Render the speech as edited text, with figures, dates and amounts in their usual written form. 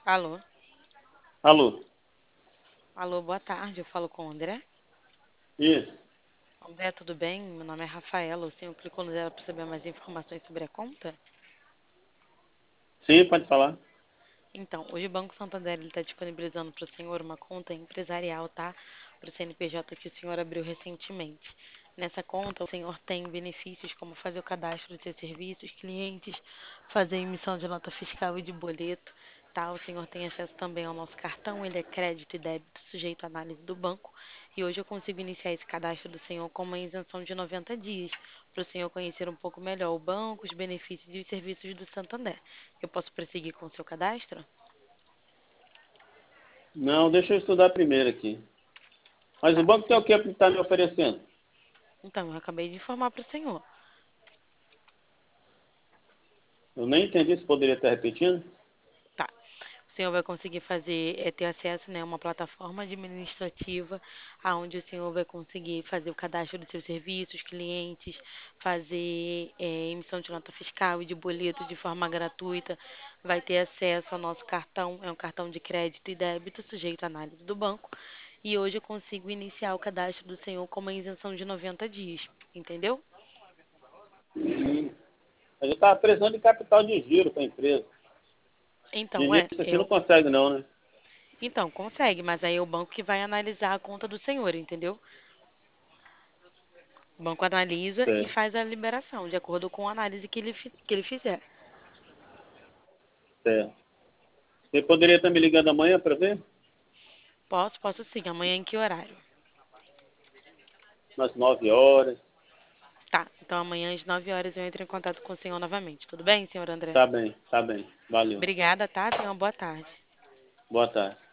Alô? Alô? Alô, boa tarde. Eu falo com o André. Isso. André, tudo bem? Meu nome é Rafaela. O senhor clicou no zero para saber mais informações sobre a conta? Sim, pode falar. Então, hoje o Banco Santander está disponibilizando para o senhor uma conta empresarial, tá? Para o CNPJ que o senhor abriu recentemente. Nessa conta, o senhor tem benefícios como fazer o cadastro de seus serviços, clientes, fazer emissão de nota fiscal e de boleto, tá? O senhor tem acesso também ao nosso cartão, ele é crédito e débito sujeito à análise do banco. E hoje eu consigo iniciar esse cadastro do senhor com uma isenção de 90 dias, para o senhor conhecer um pouco melhor o banco, os benefícios e os serviços do Santander. Eu posso prosseguir com o seu cadastro? Não, deixa eu estudar primeiro aqui. Mas o Tá, banco tem o que que está me oferecendo? então, eu acabei de informar para o senhor. Eu nem entendi se poderia estar repetindo. Tá. O senhor vai conseguir fazer, ter acesso, né, a uma plataforma administrativa, aonde o senhor vai conseguir fazer o cadastro dos seus serviços, clientes, fazer emissão de nota fiscal e de boleto de forma gratuita, vai ter acesso ao nosso cartão, é um cartão de crédito e débito sujeito à análise do banco. E hoje eu consigo iniciar o cadastro do senhor com uma isenção de 90 dias, entendeu? Mas eu estava precisando de capital de giro para a empresa. De Então, início assim não consegue não, né? então, consegue, mas aí é o banco que vai analisar a conta do senhor, entendeu? O banco analisa e Certo. faz a liberação, de acordo com a análise que ele fizer. Certo. Você poderia estar me ligando amanhã para ver? Posso sim. Amanhã em que horário? Umas 9 horas. Tá, então amanhã às 9 horas eu entro em contato com o senhor novamente. Tudo bem, senhor André? Tá bem, tá bem. Valeu. Obrigada, tá? Tenha uma boa tarde. Boa tarde.